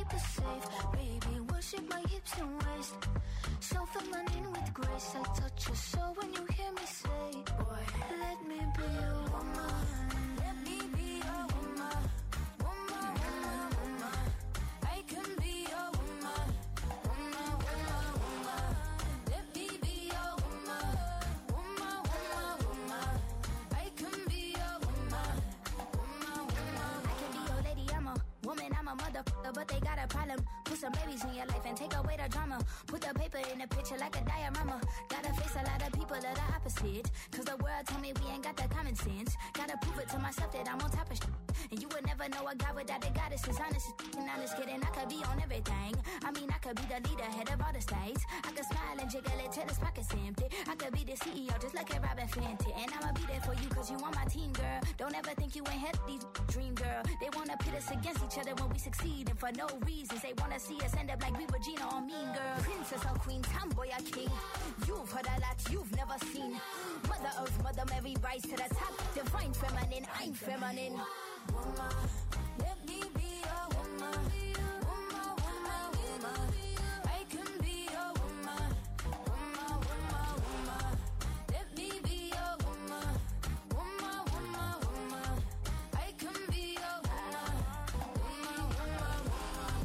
keep us safe. Baby, worship my hips and waist. So feminine with grace. I touch your soul when you hear me say, boy, let me be your woman. Let me be your woman. Woman, woman, woman. I can be your woman. Woman, woman, woman. Let me be your woman. Woman, woman, woman. I can be your woman. Woman, woman. I can be your lady, I'm a woman, I'm a motherfucker, but they got a problem. Put some babies in your life and take away the drama. Put the paper in the picture like a diorama. Gotta face a lot of people that are opposite. Cause the world told me we ain't got the common sense. Gotta prove it to myself that I'm on top of shit. And you would never know a guy without a goddess is honest. And I'm just kidding, I could be on everything. I mean, I could be the leader, head of all the states. I could smile and jiggle it till his pockets empty. I could be the CEO just like a Robin Fenty. And I'ma be there for you cause you on my team, girl. Don't ever think you ain't had these dream, girl. They wanna pit us against each other when we succeed. And for no reasons, they wanna see us end up like we Regina or Mean Girl. Princess or queen, tomboy or king. You've heard a lot you've never seen. Mother Earth, Mother Mary, rise to the top. Divine feminine, I'm feminine. Woman, let me be your woman. Woman, woman, woman. I can be your woman. Woman, woman, woman. Let me be your woman. Woman, woman, woman. I can be your woman. Woman, woman, woman.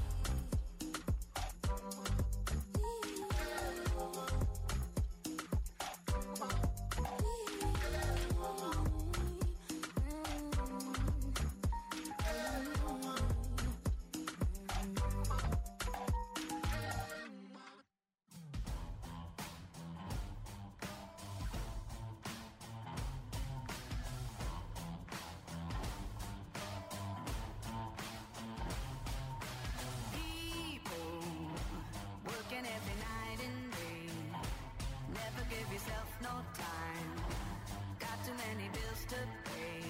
Every night and day, never give yourself no time. Got too many bills to pay.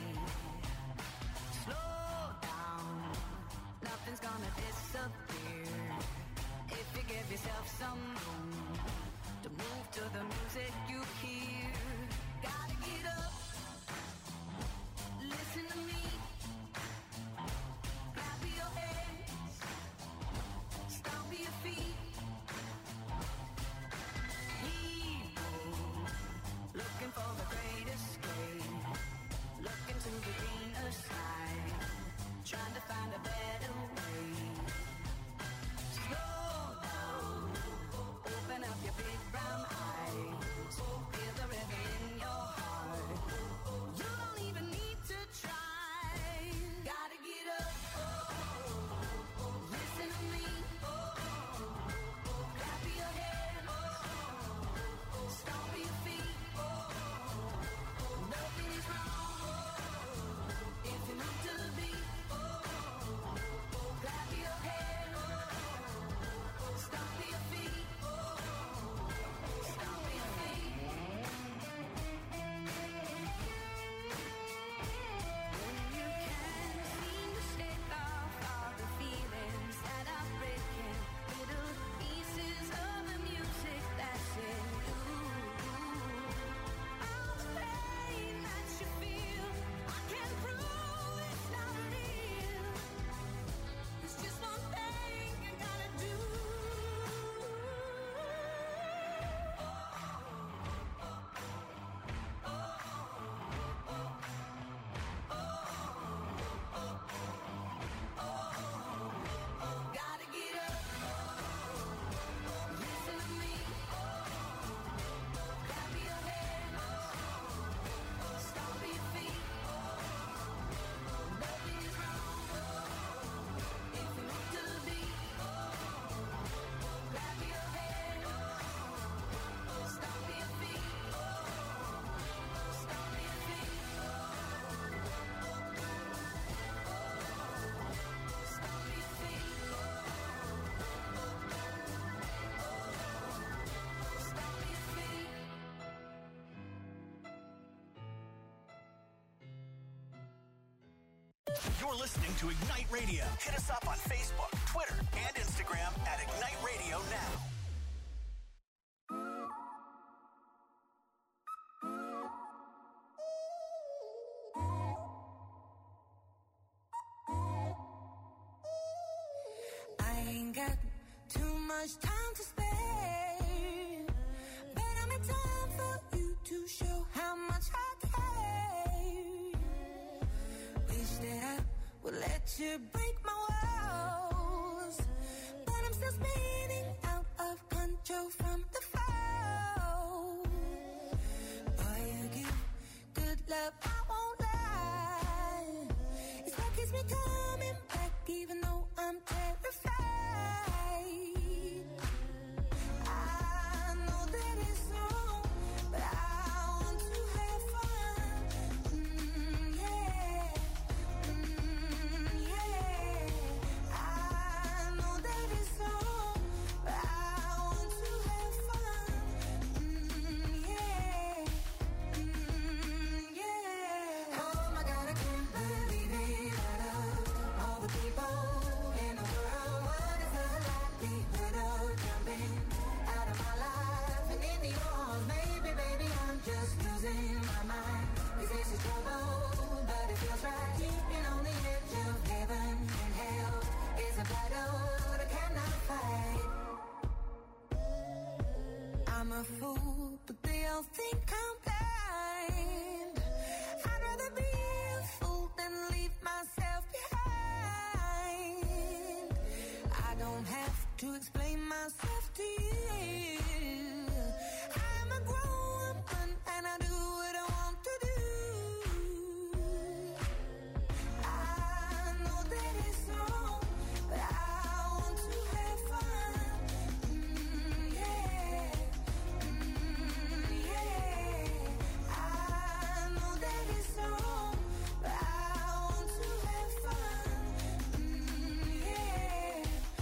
Slow down, nothing's gonna disappear if you give yourself some room to move to the music you hear. Gotta get up, listen to me, clap your hands, stomp your feet. Looking for the great escape, looking to the greener side, trying to find a better way. Slow down, open up your big brown eyes, feel the rhythm in your heart. You don't even need to try. Gotta get up, listen to me, clap your hands, stomp your feet. Nothing is wrong if you move to the beat. Clap your hands, stomp your feet, stomp your feet. When you can't seem to shake off all the feelings that are breaking, little pieces of the music that's in you. You're listening to Ignite Radio. Hit us up on Facebook, Twitter, and Instagram at Ignite Radio Now. I much time to spare, but I'm in time for you to show how much I care. Wish that I would let you break my walls, but I'm still spinning out of control from the fall. Boy, you give good love, I won't lie. It's what keeps me coming back, even though I'm terrified. I know that it's wrong, but I want to have fun. Yeah, yeah. I know that it's wrong, but I want to have fun. Yeah, yeah. Oh my God, I can't believe it. Out of all the people in the world, what is the likelihood of jumping out of my life and into yours? Maybe, baby, I'm just losing my mind. 'Cause this is trouble, but it feels right. Keeping on the edge of heaven and hell is a battle that I cannot fight. I'm a fool, but they all think I'm blind. I'd rather be a fool than leave myself behind. I don't have to explain myself to you. I'm a grown woman and I do what I want to do. I know that it's wrong, but I want to have fun. Yeah, yeah. I know that it's wrong, but I want to have fun. Yeah,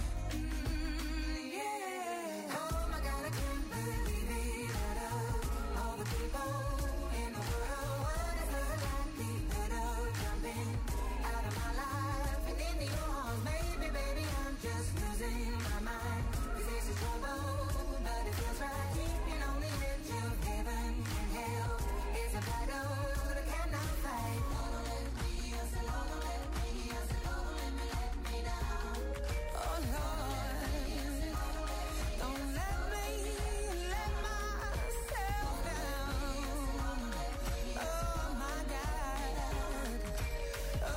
yeah. Oh my God, I can't believe it. Out of all the people in the world, what is the likelihood of jumping out of my life and into yours? Maybe, baby, I'm just losing my mind. 'Cause this is trouble, but it feels right. Keeping on the edge of heaven and hell is a battle that I cannot fight. Don't let me, I said, don't let me, I said, don't let me down. Oh Lord, don't let me let myself down. Oh my God. Oh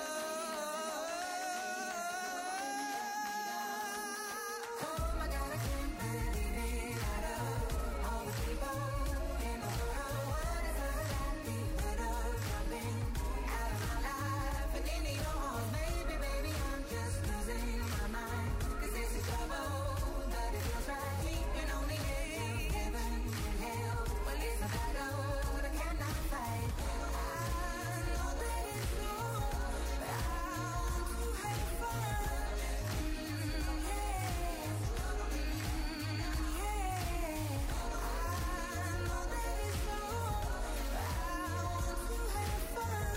my God, I can't believe it. Out of all the people in the world, what is the likelihood of jumping out of my life and into yours? Maybe, baby, I'm just losing my mind. 'Cause this is trouble, but it feels right. Keeping on the edge of heaven and hell. Well, it's a battle that I cannot fight. I know that it's wrong, but I want to have fun. Yeah, yeah. I know that it's wrong, but I want to have fun.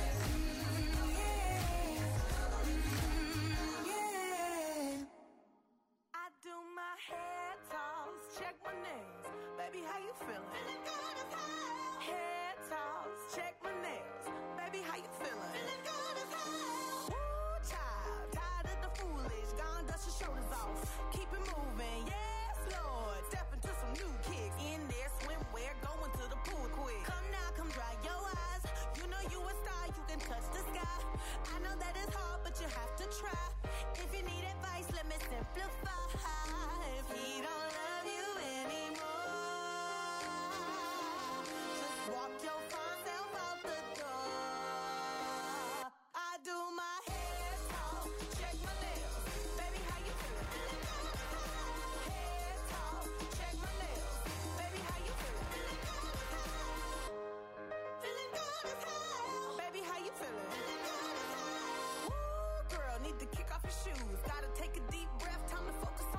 Yeah. I do my hair toss, check my nails. Baby, how you feeling? Feeling good as hell. Hair toss, check my nails. Baby, how you feeling? Feeling good as hell. Woo, child, tired of the foolish. Gone, dust your shoulders off. Keep it moving, yes, Lord. Step into some new kicks. In there, swimwear, going to the pool quick. Come now, come dry your eyes. You know you a star, you can touch the sky. I know that it's hard, but you have to try. If you need advice, let me simplify. If he don't love you anymore, just walk your fine self out the door. I do my hair talk, check my nails. Baby, how you feeling? Hair talk, check my nails. Baby, how you feeling? Feeling good as hell. Baby, how you feeling? Woo, girl, need to kick off your shoes. Gotta take a deep breath, time to focus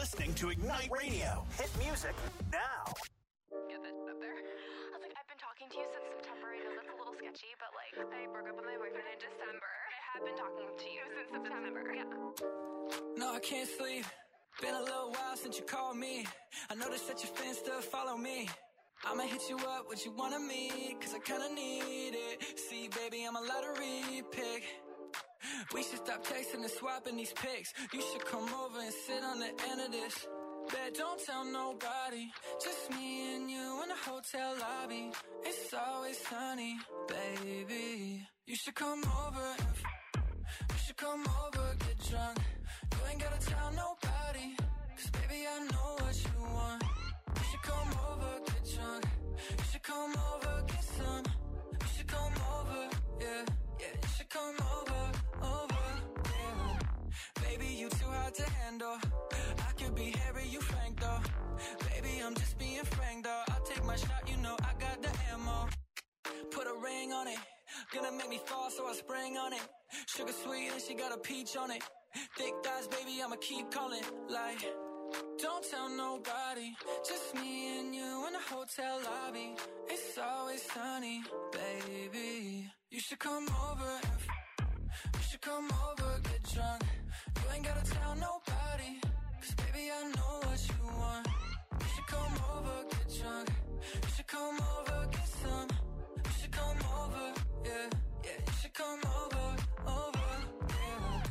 listening to Ignite Radio. Hit music now. Get this up there. I was like, I've been talking to you since September. I know that's a little sketchy, but like, I broke up with my boyfriend in December. I have been talking to you since September. Yeah. No, I can't sleep. Been a little while since you called me. I noticed that your fans still follow me. I'ma hit you up, what you wanna meet, cause I kinda need it. See, baby, I'm a lottery pick. We should stop texting and swapping these pics. You should come over and sit on the end of this. Bet don't tell nobody, just me and you in the hotel lobby. It's always sunny, baby. You should come over, you should come over, get drunk. You ain't gotta tell nobody, cause baby I know what you want. You should come over, get drunk. You should come over, get some. You should come over, yeah, yeah. You should come over, yeah. Baby, you too hard to handle. I could be Harry, you Frank though. Baby, I'm just being frank though. I'll take my shot, you know I got the ammo. Put a ring on it. Gonna make me fall, so I spring on it. Sugar sweet and she got a peach on it. Thick thighs, baby, I'ma keep calling. Like, don't tell nobody, just me and you in the hotel lobby. It's always sunny, baby. You should come over, you should come over, get drunk. You ain't gotta tell nobody, cause baby I know what you want. You should come over, get drunk. You should come over, get some. You should come over, yeah, yeah. You should come over, yeah.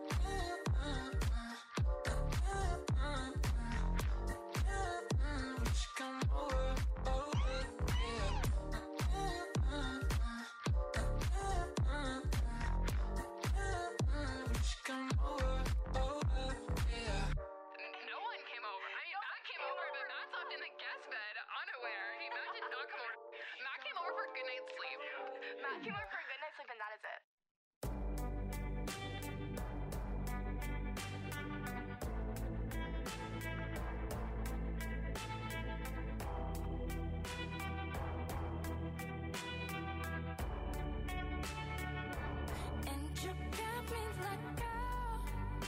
You should come over, yeah. You should come over, yeah. No one came over. I mean, Matt came over, but Matt slept in the guest bed, unaware. Matt did not come over. Matt came over for a good night's sleep. Matt came over for a good night's sleep, and that is it. And you got me like, girl,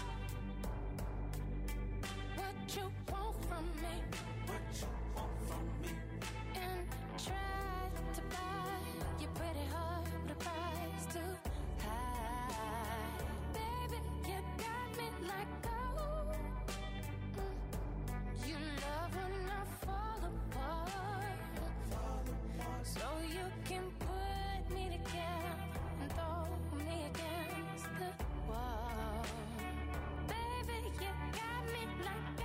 what you want from me? What you want from me? And try to buy your pretty heart with a price too high. Baby, you got me like, oh, you love when I fall apart. So you can put me together and throw me against the wall. Baby, you got me like,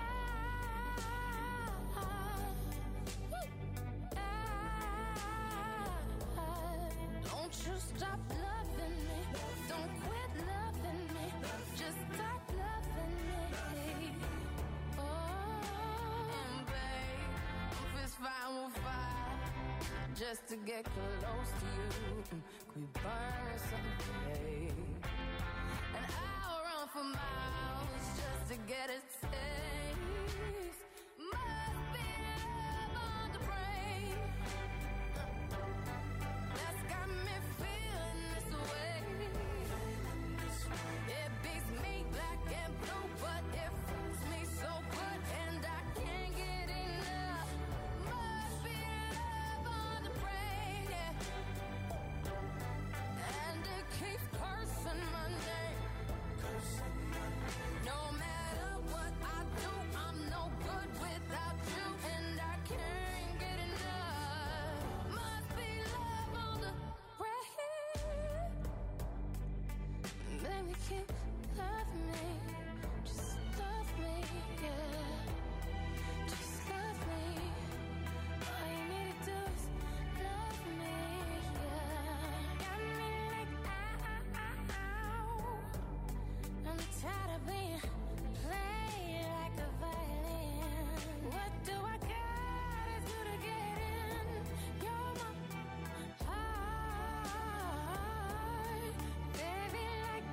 don't you stop loving me. Don't quit loving me. Just stop loving me. Oh, And babe, I'm fist fighting with fire just to get close to you. Can we burn someday? And I'll run for miles just to get a taste. Must be love on the brain that's got me feeling this way. It beats me black and blue, but it feels me so good, and I can't get enough. Must be love on the brain, yeah. And it keeps cursing my name. No matter what I do, I'm no good without you, and I can't get enough. Must be love on the brain. Baby, keep loving me. Just love me, yeah. Just love me. All you need to do is love me, yeah. Got me like, ow. I'm tired of being played like a violin. What do I gotta do to get in? You're my heart, baby, like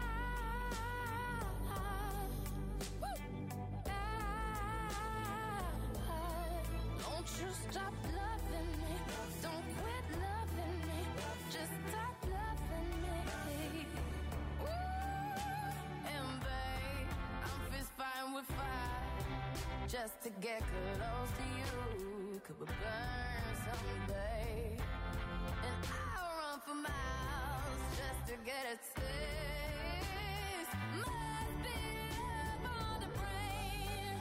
don't you stop loving me. Don't quit loving me. Just stop loving me. And babe, I'm fist fighting with fire just to get close to you. Could we burn someday? And I'll run for miles just to get a taste. Must be love on the brain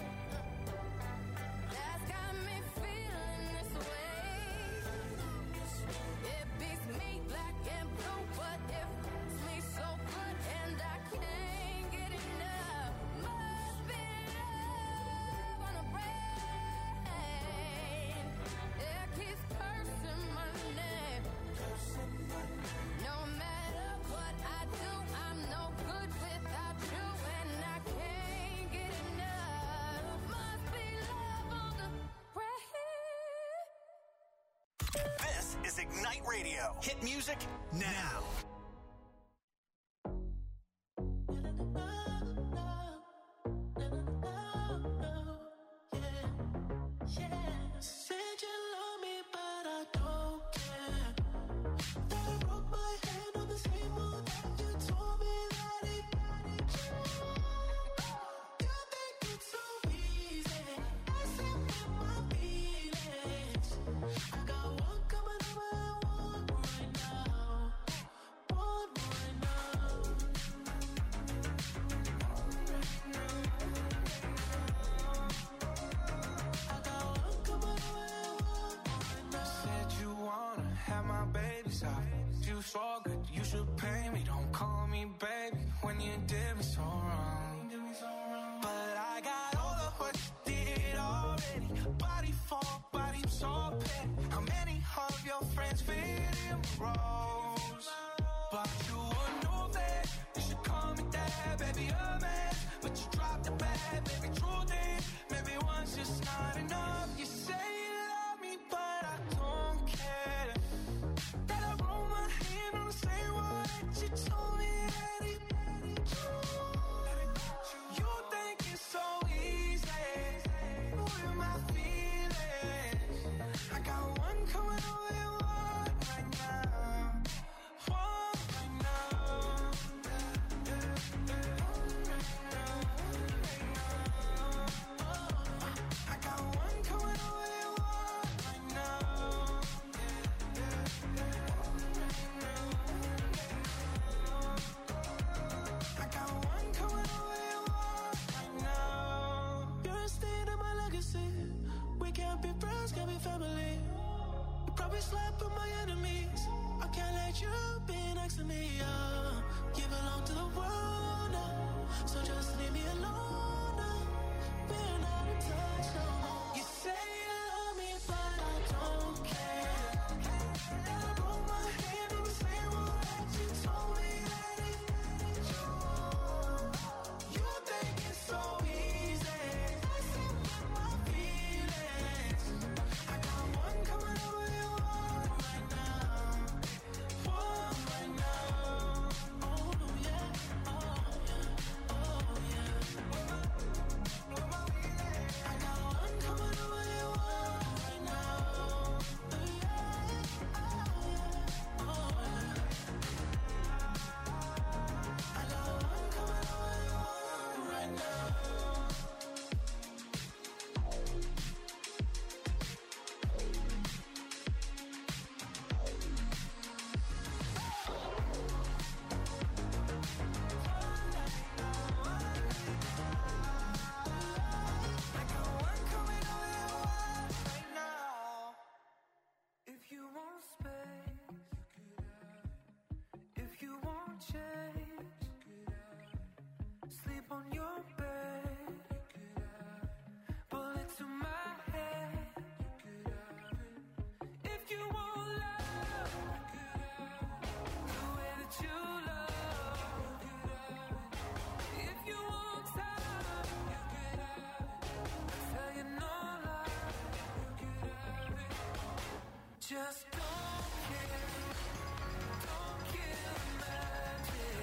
that's got me feeling this way. It beats me black and blue, but it feels me so good, and I can't get enough. Must be love on the brain. It keeps cursing my name. No matter what I do, I'm no good without you, and I can't get enough. Must be love on the brain. This is Ignite Radio. Hit music now. Said you love me, but I don't care. That I broke my hand on the same one that you told me that it you think it's so easy. I said with my feelings. I got one coming over and one right now. One right now. I got one coming over and one right now. Said you wanna have my babies out. You so good, you should pay me. Don't call me baby when you did me so wrong. But I got all of what you did already. Body for body, so petty. How many of your friends fit in roles? But you would know that you should call me dad, baby, a man. But you dropped the bad, baby, true thing. Maybe one's just not enough. You say you love me, but I don't care. That I roll my hand on the same one that you told me that it you think it's so easy with my feelings. I got one coming over and one right now. One right now. I got one coming over and one right now. I got one coming over and one right now. You're a stain in my legacy. We can't be friends, can't be family. You probably slept with my enemies. I can't let you be next to me. You belong to the world now, so just leave me alone now. We're not in touch no more. You say you love me, but I don't care. And I broke my hand on the same one that you told me that it you think it's so easy. I said with my feelings. I got one coming over and one right now. One right now. Oh yeah, oh yeah, oh yeah. I got one coming over and one right now. Yeah, oh yeah. I got one coming over and one right now. I got one coming over and one right now. If you want space, if you want change, sleep on your bed, bullet to my head. If you want love, the way that you love. If you want time, I tell you no lie. Just don't care, don't kill the magic.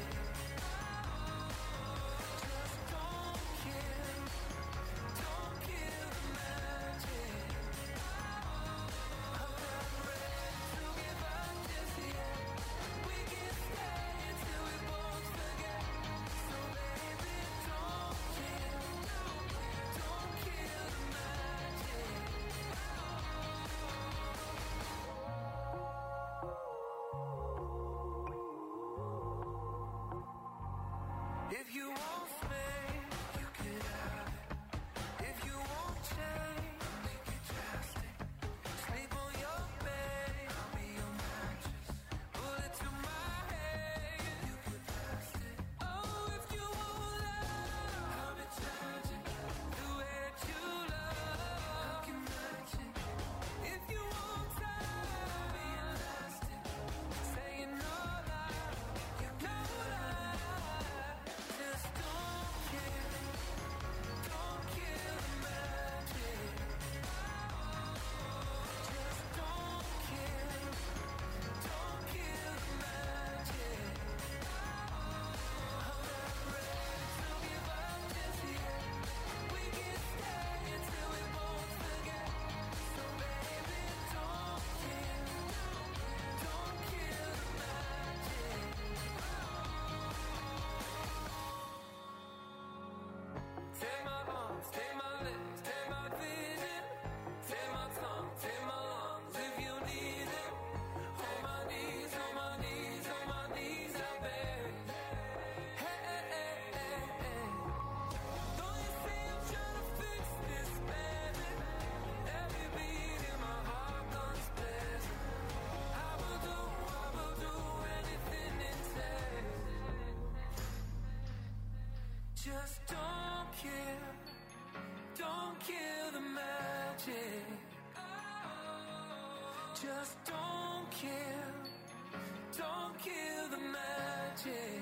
don't kill the magic. Just don't kill the magic.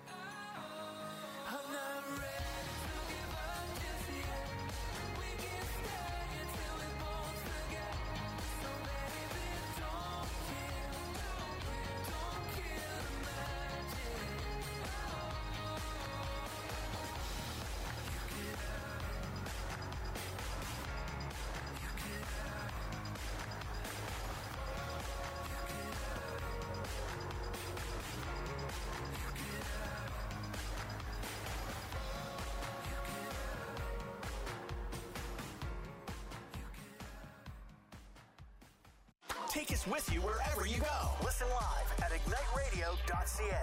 I'm not ready to give up just yet. We can stay until we both forget. So baby, don't kill the magic. Take us with you wherever you go. Listen live at igniteradio.ca.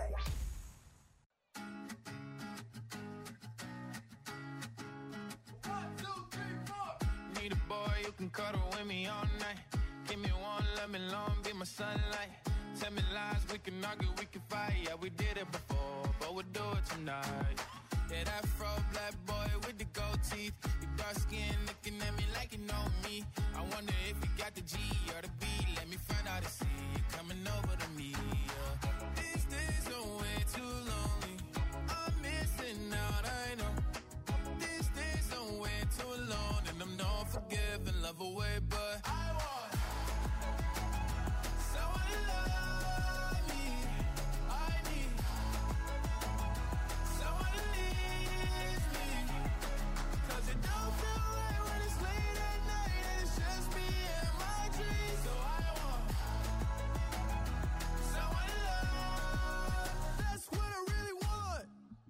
Need a boy who can cuddle with me all night. Give me one, let me long, be my sunlight. Tell me lies, we can argue, we can fight. Yeah, we did it before, but we'll do it tonight. Yeah, that fro black boy with the gold teeth. Your dark skin looking at me like you know me. I wonder if you got the G or the B. Let me find out and see you coming over to me. Yeah. These days are way too lonely. I'm missing out, I know. These days are way too alone, and I'm not forgiving, love away, but I want someone to love me. I need someone to leave me. 'Cause it don't feel right when it's late at night and it's just me and my dreams. So I want someone to love. That's what I really want.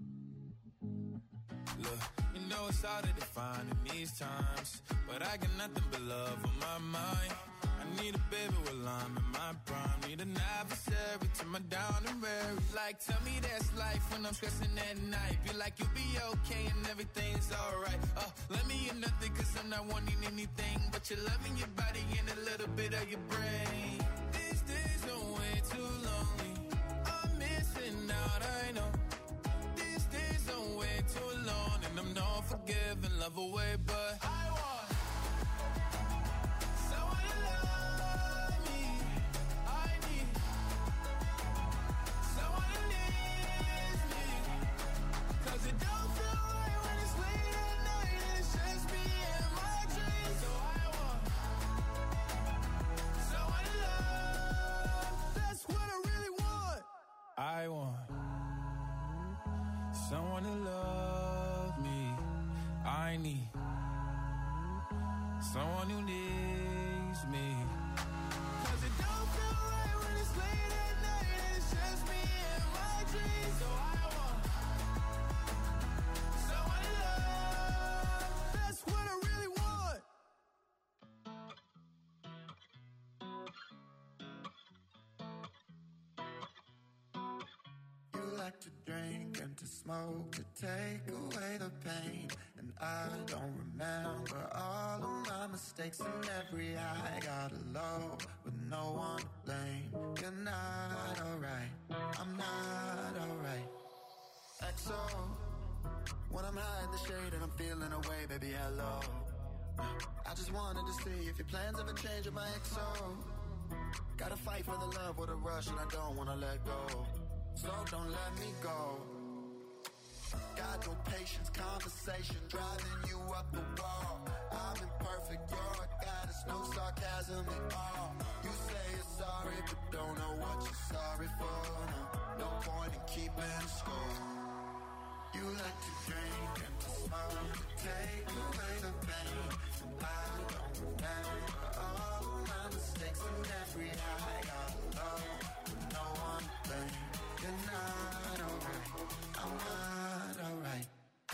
Look, you know it's hard to define in these times, but I got nothing but love on my mind. I need a baby while I'm in my prime. Need an adversary to my down and weary. Like, tell me that's life when I'm stressing at night. Be like, you'll be okay and everything's alright. Let me in nothing 'cause I'm not wanting anything but your love and your body and a little bit of your brain. These days are way too lonely. I'm missing out, I know. These days are way too alone, and I'm not forgiving, love away, but I want someone to love me. I need someone to leave me. 'Cause it don't feel right when it's late at night and it's just me and my dreams. So I want someone to love. That's what I really want. I want someone to love me. I need someone who needs me. 'Cause it don't feel right when it's late at night and it's just me and my dreams. So I want someone to love. That's what I really want. You like to drink and to smoke to take away the pain. And I don't remember all of my mistakes and every high. Got low with no one to blame. You're not alright, I'm not alright. XO, when I'm high in the shade and I'm feeling away, baby, hello. I just wanted to see if your plans ever change with my XO. Gotta fight for the love with a rush and I don't wanna let go. So don't let me go. Got no patience, conversation driving you up the wall. I'm imperfect, you're a goddess, no sarcasm at all. You say you're sorry, but don't know what you're sorry for. No point in keeping score. You like to drink and to smoke to take away the pain. And I don't remember all of my mistakes and every high. Got low with no one to blame. You're not alright, I'm not alright.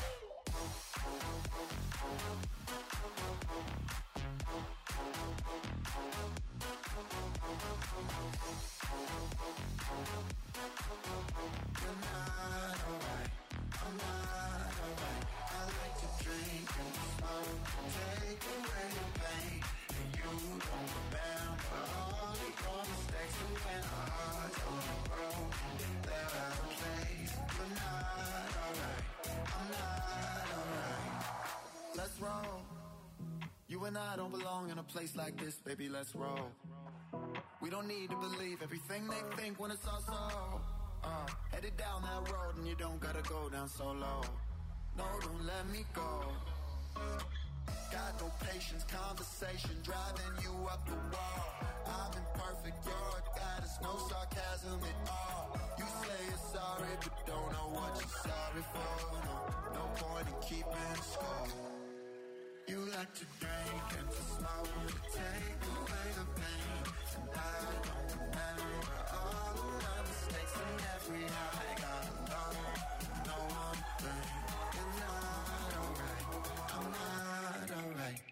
You're not alright, I'm not alright. I like to drink and smoke, take away the pain. And you don't remember all of your mistakes. And when our hearts are broken, they're out of place. You're not alright. I'm not alright. Let's roll. You and I don't belong in a place like this, baby, let's roll. We don't need to believe everything they think when it's all so. Headed down that road and you don't gotta go down so low. No, don't let me go. Got no patience, conversation driving you up the wall. I'm imperfect, you're a goddess, no sarcasm at all. You say you're sorry, but don't know what you're sorry for. No point in keeping score. You like to drink and to smoke to take away the pain. And I don't remember all of my mistakes and every high I got alone. No one thing. You're not alright. I'm not alright.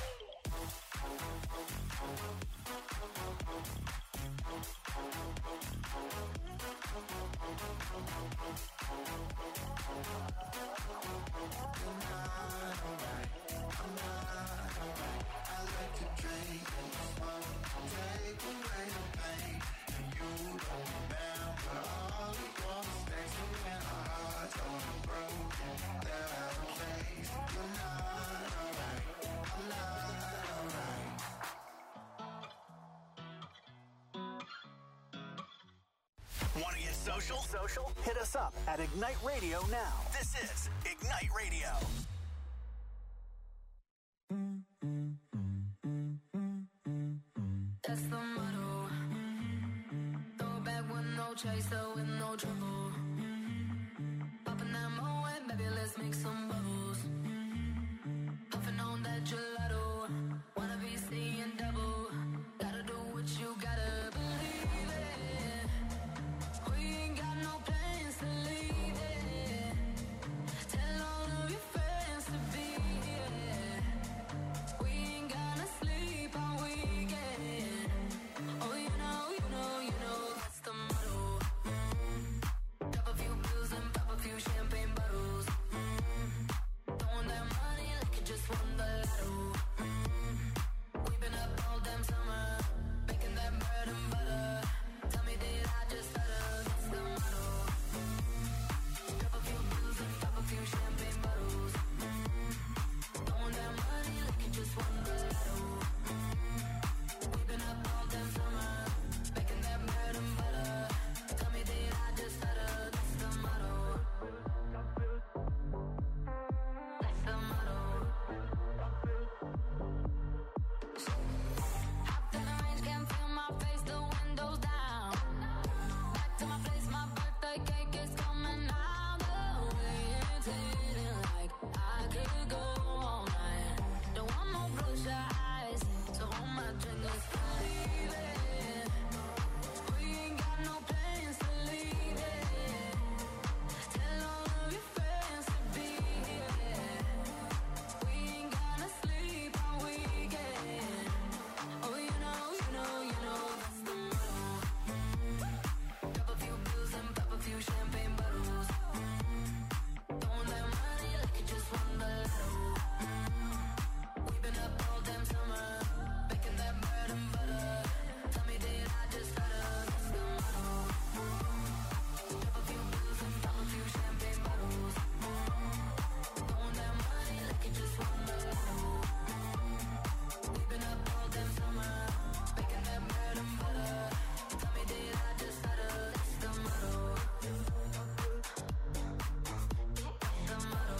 Want to get social? Hit us up at Ignite Radio now. This is Ignite Radio. That's the motto. Throw back with no chaser, with no trouble. Popping that Moet, baby, let's make some bubbles. Puffing on that gelato. Wanna be seeing double. Gotta do what you gotta believe it. We ain't got no plans to leave it. Tell all of your friends to be here. We ain't gonna sleep all weekend. Oh, you know, that's the motto. Drop a few pills and pop a few champagne bottles. Throwing that money like you just won the lotto. We've been up all damn summer, making that bread and butter. Tell me, did I just stutter? That's the motto. Drop a few pills and pop a few champagne bottles. Throwing that money like you just won the lotto. We've been up all damn summer, making that bread and butter. Tell me, did I just stutter? That's the motto. That's the motto. Hopped in the range, can't feel my face, the windows down. Back to my place, my birthday cake is coming out. The way it's hitting like I could go all night. Don't want no bloodshot eyes, so hold my drink, let's believe it. We ain't got no plans to leave it. Tell all of your friends to be here. We ain't gonna sleep all weekend. Oh, you know, that's the motto. Drop a few pills and pop a few champagne bottles. Throwing that money like you just won the lotto. We've been up all damn summer, making that bread and butter. Tell me, did I just stutter? That's the motto. Drop a few pills and pop a few champagne bottles. Throwing that money like you just won the lotto. We've been up all damn summer, making that bread and butter. Tell me, did I just stutter? That's the motto. That's the motto.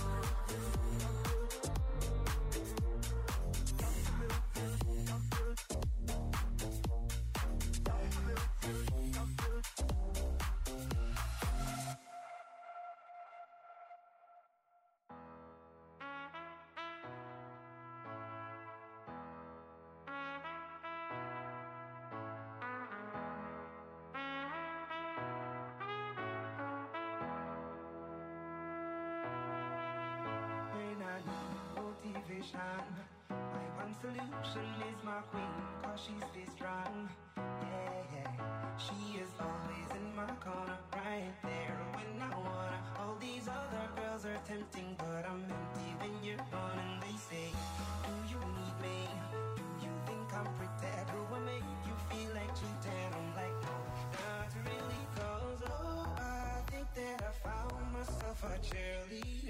When I need motivation, my one solution is my queen, cause she's this strong. Yeah, she is always in my corner, right there when I wanna. All these other girls are tempting, but I'm empty when you're gone. And they say, do you need me? Do you think I'm pretty? Do I make you feel like cheating? I'm like, no, not really, cause oh, I think that I found myself a cheerleader.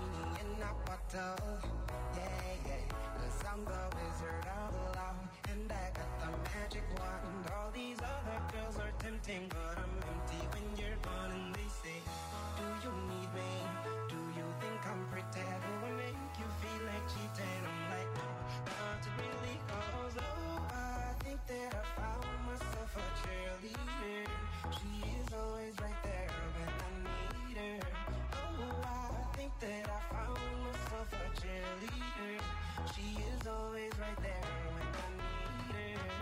in a bottle. Yeah, yeah. 'Cause I'm the wizard all along, and I got the magic wand. All these other girls are tempting, but I'm empty when you're gone. And they say, do you need me? Do you think I'm pretty? Do I make you feel like cheating? I'm like, no, not really, 'cause oh, I think that I found myself a cheerleader. She is always right there when I need her. Oh, I think that I found myself a cheerleader. She is always right there when I need her.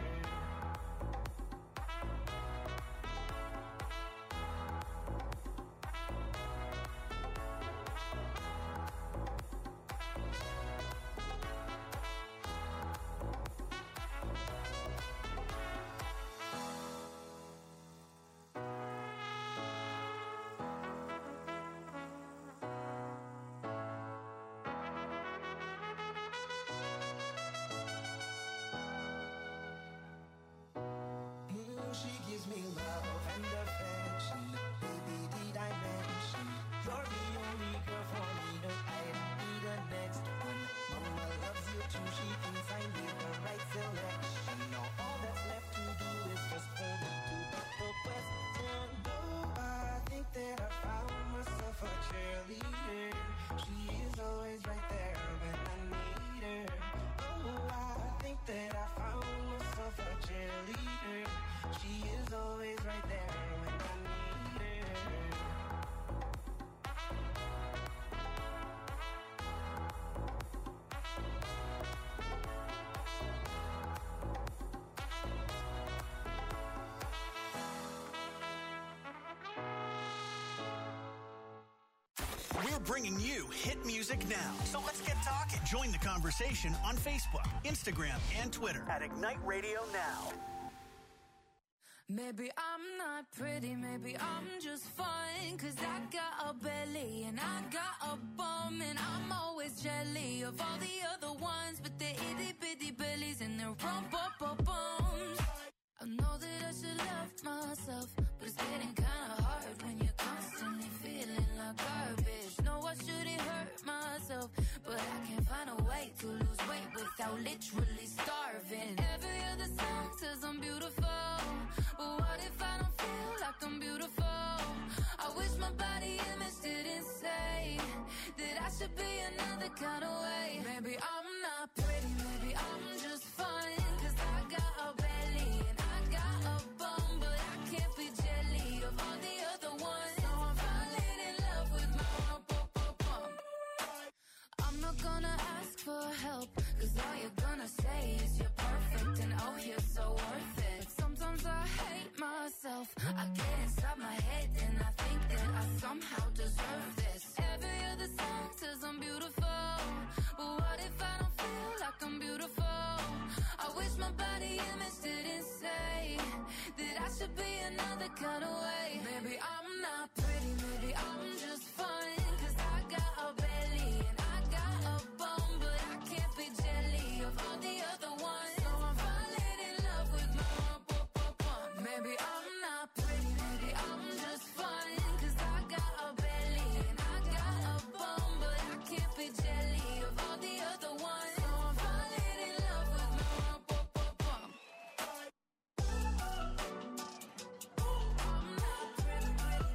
She gives me love and affection, baby, did I mention you're the only girl for me, no, I don't need a next one. Mama loves you too, she thinks I made the right selection. Now all that's left to do is just hold me to the question. Oh, I think that I found myself a cheerleader. She is always right there when I need her. Oh, I think that I found myself a cheerleader. She is always right there when I need her. We're bringing you hit music now. So let's get talking. Join the conversation on Facebook, Instagram, and Twitter at Ignite Radio Now. Maybe I'm not pretty, maybe I'm just fine. 'Cause I got a belly and I got a bum, and I'm always jelly of all the other ones with their itty bitty bellies and their rump-up-bums. I know that I should love myself, but it's getting kinda hard when you're constantly feeling like garbage. No, I shouldn't hurt myself, but I can't find a way to lose weight without literally starving. Every other song says I'm beautiful, but what if I don't feel like I'm beautiful? I wish my body image didn't say that I should be another kind of way. Maybe I'm not pretty, maybe I'm just fine. 'Cause I got a belly and I got a bum, but I can't be jelly of all the other ones. So I'm falling in love with my bum. I'm not gonna ask for help, 'cause all you're gonna say is you're perfect and oh, you're so worth it. Sometimes I hate myself, I get inside my head and I think that I somehow deserve this. Every other song says I'm beautiful, but what if I don't feel like I'm beautiful? I wish my body image didn't say that I should be another kind of way. Maybe I'm not pretty, maybe I'm just fine. 'Cause I got a belly and I got a bum, but I can't be jelly of all the other ones. So I'm falling in love with my bum. Maybe I'm not pretty, maybe I'm just fine. 'Cause I got a belly and I got a bum, but I can't be jelly of all the other ones. So I'm falling in love with my bum. I'm not pretty,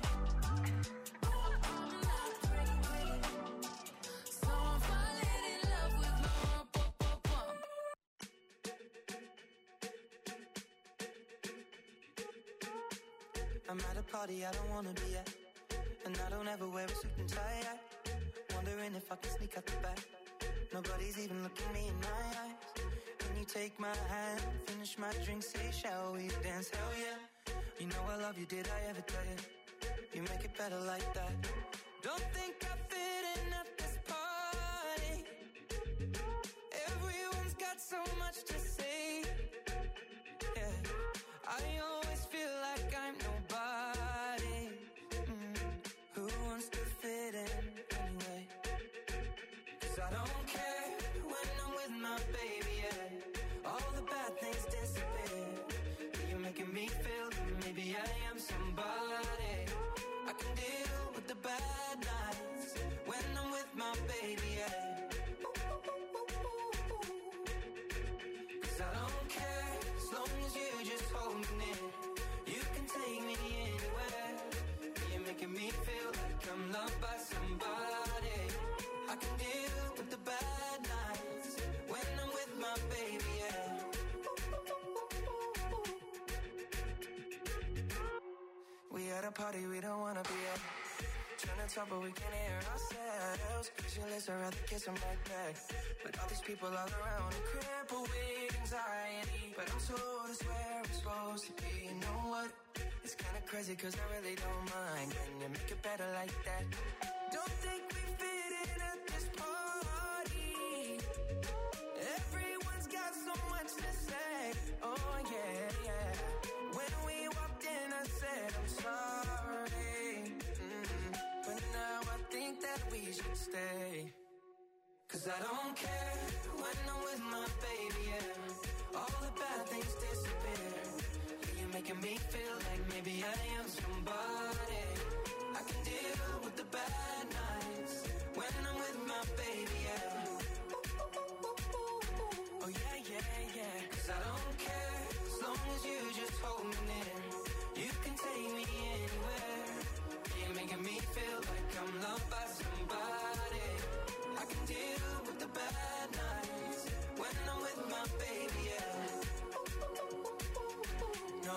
I'm not pretty, so I'm falling in love with my bum. I'm at a party I don't wanna be at, and I don't ever wear a suit and tie. Wondering if I can sneak out the back. Nobody's even looking me in my eyes. Can you take my hand, finish my drink, say shall we dance? Hell yeah. You know I love you, did I ever tell you? You make it better like that. Don't think I fit in at this party. Everyone's got so much to say. Yeah, I always feel like I'm nobody. Who wants to fit in anyway? 'Cause I don't care when I'm with my baby, yeah. All the bad things disappear. You're making me feel that maybe I am somebody. I can deal with the bad nights when I'm with my 'Cause I don't care, as long as you just hold me near. You can take me anywhere. You're making me feel like I'm loved by somebody. I can deal with the bad nights when I'm with my baby, yeah. We at a party we don't wanna be at. Trying to talk but we can't hear ourselves. Pictureless, I'd rather kiss them right back. But all these people all around are crippled with anxiety. But I'm told it's where I'm supposed to be. You know what? It's kinda crazy 'cause I really don't mind. Can you make it better like that? Don't think we fit in at this party. Everyone's got so much to say. Oh yeah, yeah. When we walked in I said I'm sorry. But now I think that we should stay. 'Cause I don't care when I'm with my baby, yeah. All the bad things disappear. You're making me feel like maybe I am somebody. I can deal with the bad nights when I'm with my baby, yeah. Oh yeah, yeah, yeah. 'Cause I don't care, as long as you just hold me near. You can take me anywhere. You're making me feel like I'm loved by somebody. I can deal with the bad nights when I'm with my baby, yeah. No,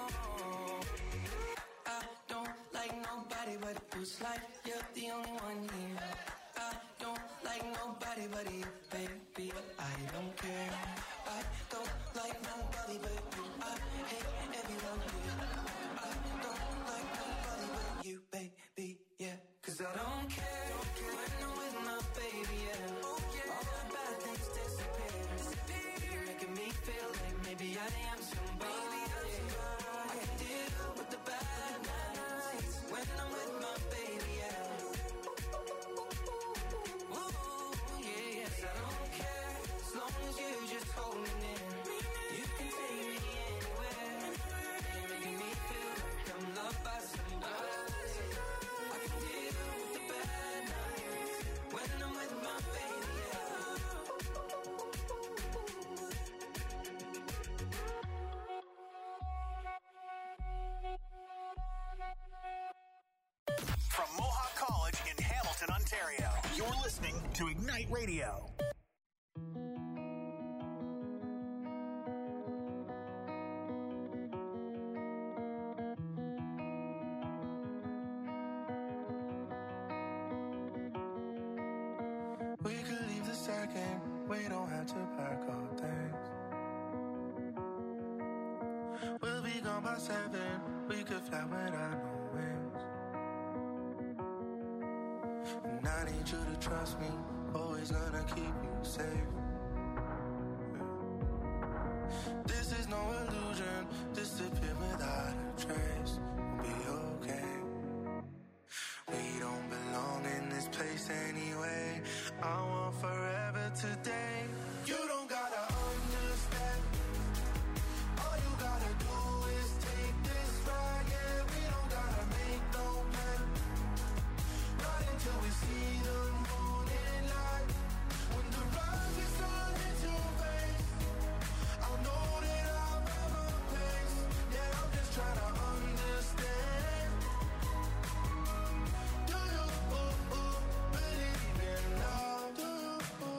I don't like nobody but you. It's like you're the only one here. I don't like nobody but you, baby. I don't care. I don't like nobody but you. I hate everyone here. I don't like nobody but you, baby, yeah. 'Cause I don't care when I'm with my baby, yeah. All the bad things disappear. You're making me feel like maybe I am somebody. I can deal with the bad nights when I'm with my baby, yeah. Ooh, yeah, yeah. 'Cause I don't care, as long as you just hold me near. You can take me anywhere. You're making me feel like I'm loved by somebody. I can deal with the bad nights when I'm with my baby, yeah. From Mohawk College in Hamilton, Ontario, you're listening to Ignite Radio. We could leave the second, we don't have to pack our things. We'll be gone by 7, we could fly without no wings. And I need you to trust me, always gonna keep you safe. This is no illusion, disappear without a trace. We'll be okay. We don't belong in this place anyway. I want forever today. You don't gotta understand. All you gotta do is take this ride. Yeah, we don't gotta make no plan. Right until we see the morning light. When the rise is on into your face, I'll know that I'll have a place. Yeah, I'm just trying to understand. Do you believe in love? Do you?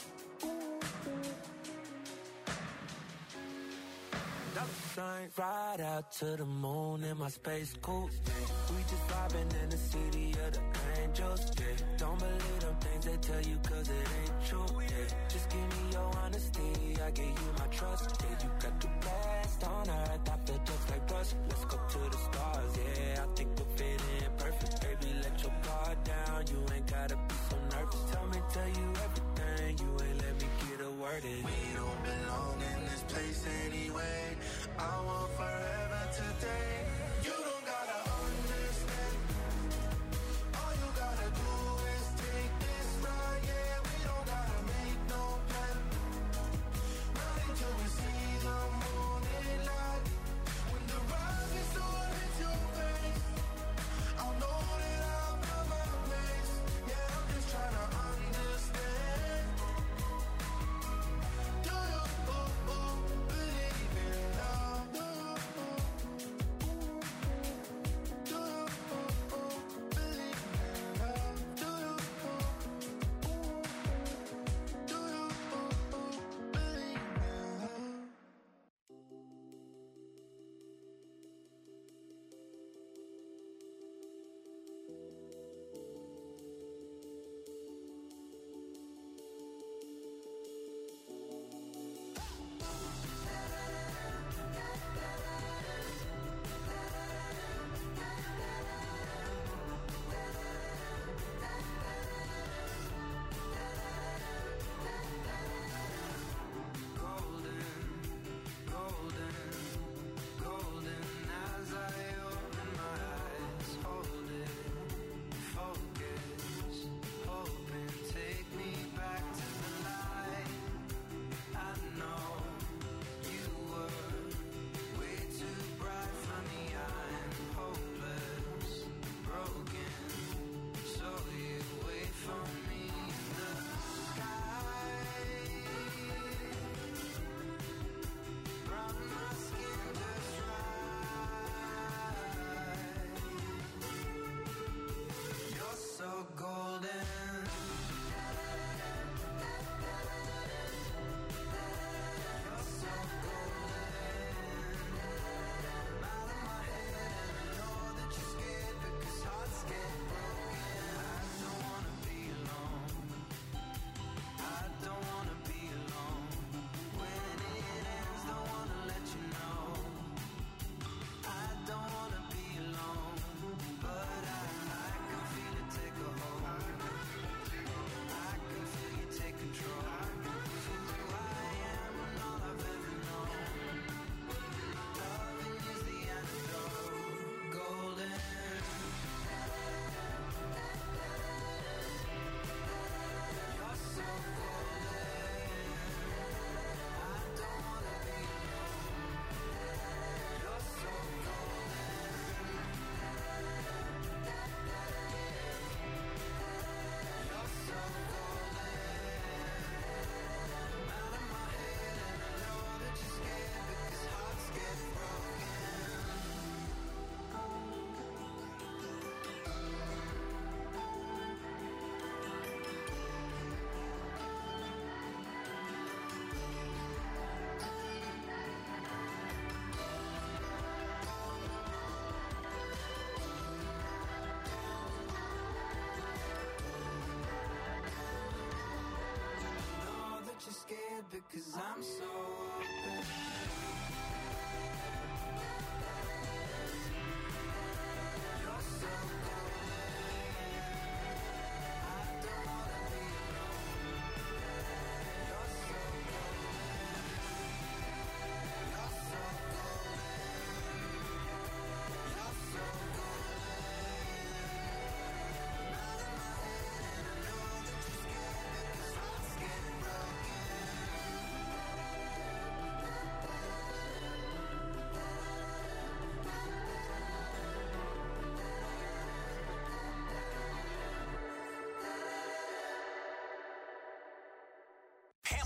Night ride out to the moon in my space coupe. We just vibing in the city of the angels. Yeah. Don't believe them things they tell you 'cause it ain't true. Yeah. Just give me your honesty, I give you my trust. Yeah, you got the best on earth, I feel just like dust. Let's go to the stars, yeah, I think we'll fit in perfect. Baby, let your guard down, you ain't gotta be so nervous. Tell you everything, you ain't let me get a word in. We don't belong in this place anyway. I want forever today. You don't gotta understand. All you gotta do is take this ride. Yeah, we don't gotta make no plan. Right until we see the morning light. When the rise is on into your face, I'll know that I'll have a place. Yeah, I'm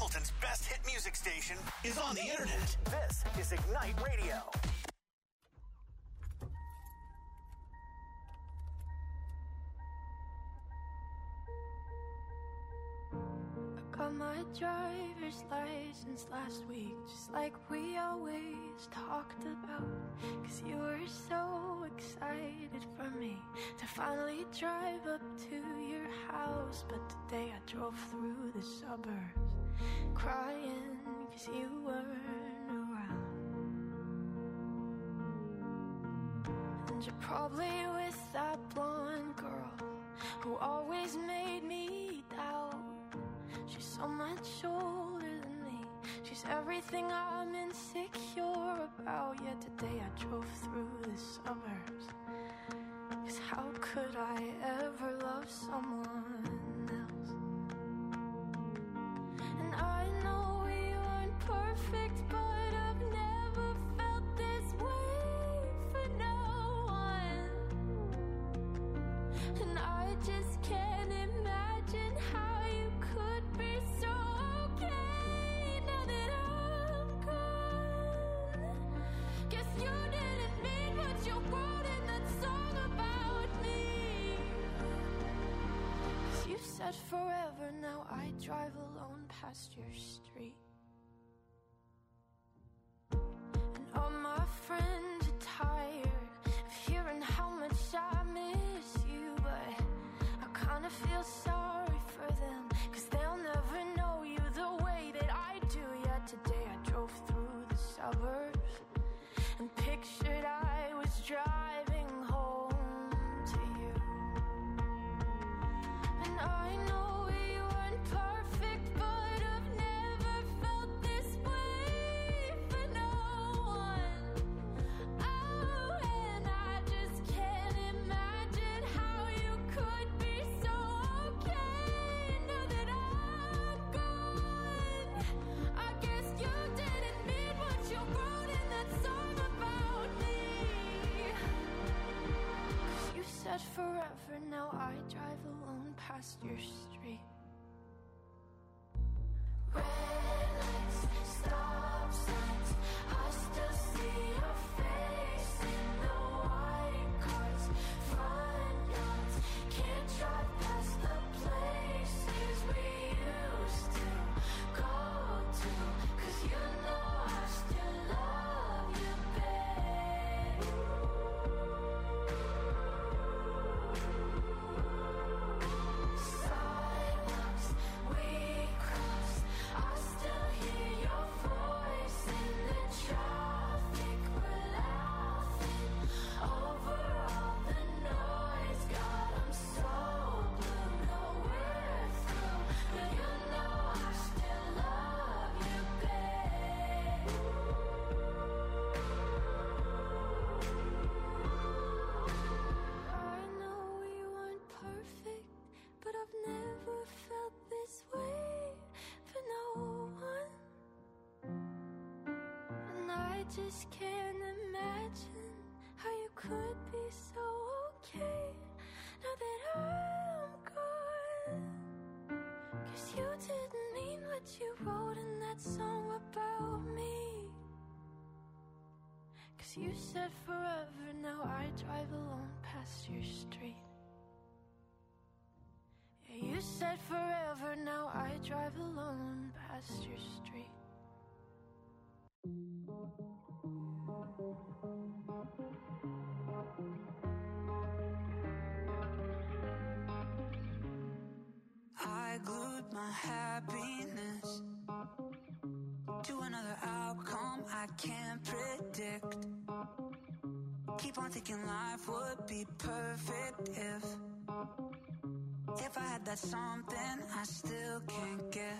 Hamilton's best hit music station is on the internet. This is Ignite Radio. Got my driver's license last week, just like we always talked about. 'Cause you were so excited for me to finally drive up to your house. But today I drove through the suburbs crying 'cause you weren't around. And you're probably with that blonde girl who always made me doubt. She's so much older than me. She's everything I'm insecure about. Yet today I drove through the suburbs. 'Cause how could I ever love someone else? And I know we aren't perfect, but I've never felt this way for no one. And I just can't imagine how you could be so okay now that I'm gone. Guess you didn't mean what you wrote in that song about me. 'Cause you said forever, now I drive alone past your street. And all my friends are tired of hearing how much I miss you, but I kinda feel sorry for them, 'cause they'll never know you the way that I do. Yet today I drove through the suburbs and pictured I was driving home to you. And I know we weren't perfect, but I've never felt this way for no one. Oh, and I just can't imagine how you could be so okay now that I'm gone. I guess you didn't mean what you wrote in that song about me. 'Cause you said forever, now I drive alone past your street. Red lights, stop signs, I still see your face in the white cars, front yards. Can't drive past the places we used to go to, 'cause you know I still love you, babe. Sidewalks we crossed, I still hear your voice in the traffic. We're laughing over all the noise. God, I'm so blue, no we're through, but you know I still love you, babe. I know we weren't perfect, but I've never felt this way for no one. And I just can't imagine how you could be so okay now that I'm gone. 'Cause you didn't mean what you wrote in that song about me. 'Cause you said forever, now I drive alone past your street. Yeah, you said forever, now I drive alone past your street. I glued my happiness to another outcome I can't predict. Keep on thinking life would be perfect if I had that something I still can't get.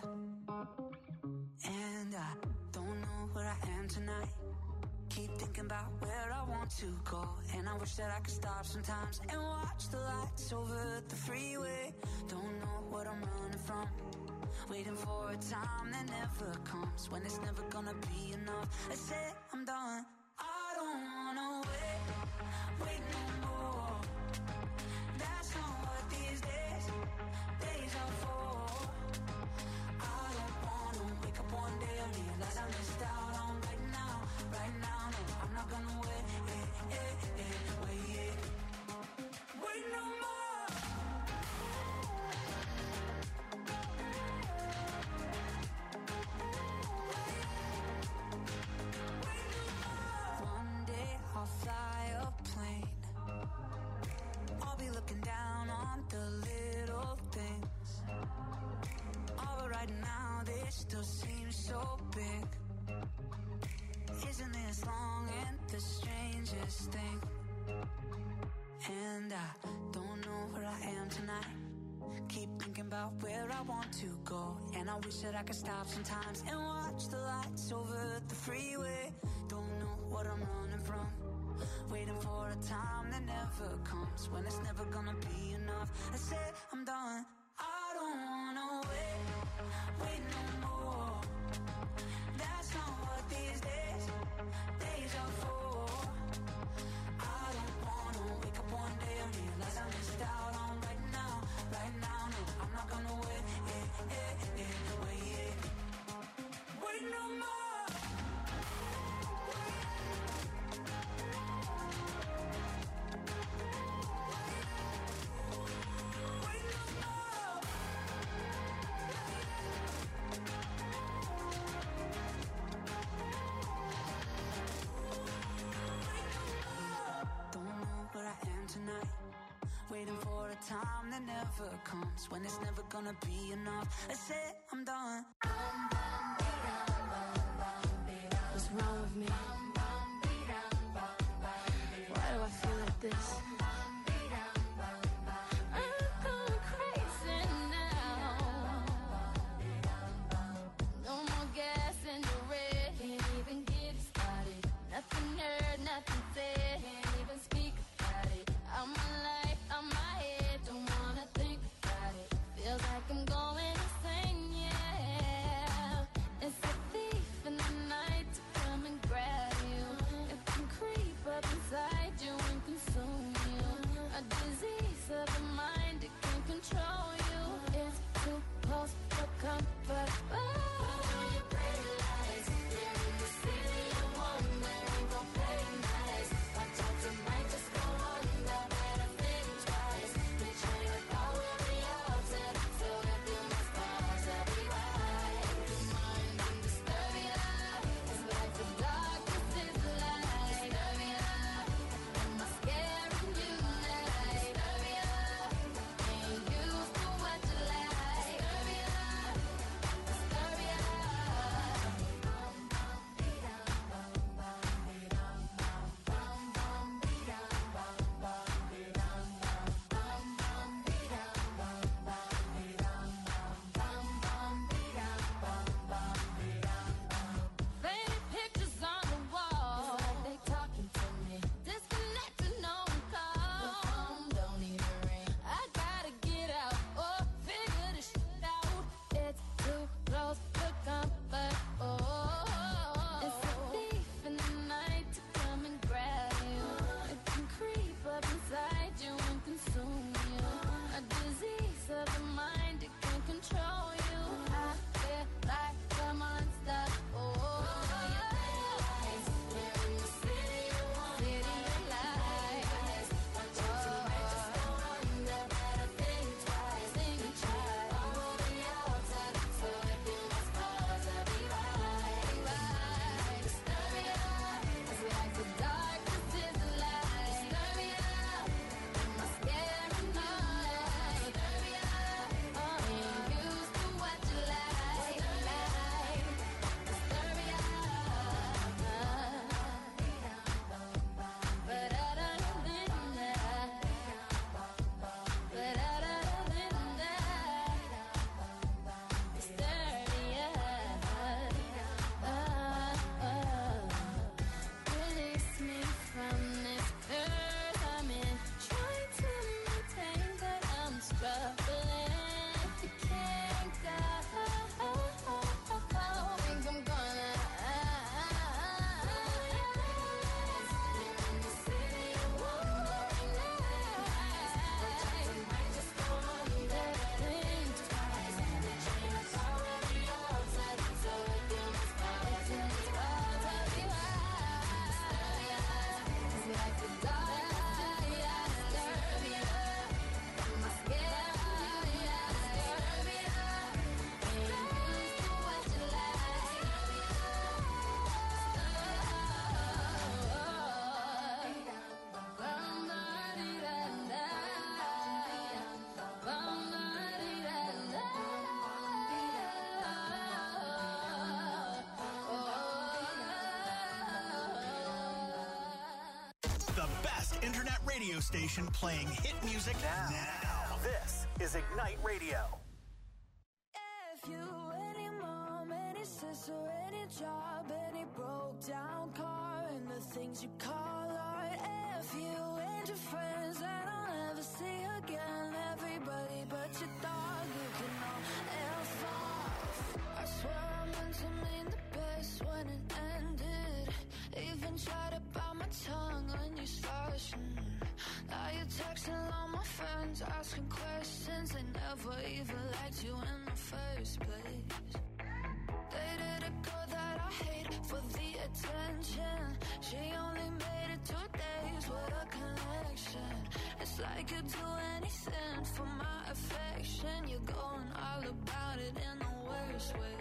And I don't know where I am tonight. Keep thinking about where I want to go, and I wish that I could stop sometimes and watch the lights over the freeway. Don't know what I'm running from, waiting for a time that never comes, when it's never gonna be enough. I say I'm done. I don't wanna wait no more. That's not what these days are for. I don't wanna it still seems so big. Isn't this long and the strangest thing? And I don't know where I am tonight. Keep thinking about where I want to go. And I wish that I could stop sometimes and watch the lights over the freeway. Don't know what I'm running from. Waiting for a time that never comes, when it's never gonna be enough. I said I'm done. I don't wanna wait no more. That's not what these days are for. I don't wanna wake up one day and realize I missed out on right now, no, I'm not gonna wait no more. Tonight, waiting for a time that never comes, when it's never gonna be enough. I said I'm done. What's wrong with me? Why do I feel like this? I'm going crazy now. No more gas in the red. Can't even get started. Nothing heard, nothing said. Can't even speak. I'm alive, I'm my head, don't wanna think about it. Feels like I'm going insane, yeah. It's a thief in the night to come and grab you. It can creep up inside you and consume you. radio station playing hit music now. This is Ignite Radio. If you, any mom, any sister, any job, any broke down car, and the things you call art. If you and your friends that I'll never see again, everybody but your dog, you can all F off. I swear I meant to mean the best when it ended. Even tried to bite my tongue when you started. Now you're texting all my friends, asking questions. They never even liked you in the first place. Dated a girl that I hate for the attention. She only made it 2 days with a connection. It's like you'd do anything for my affection. You're going all about it in the worst way.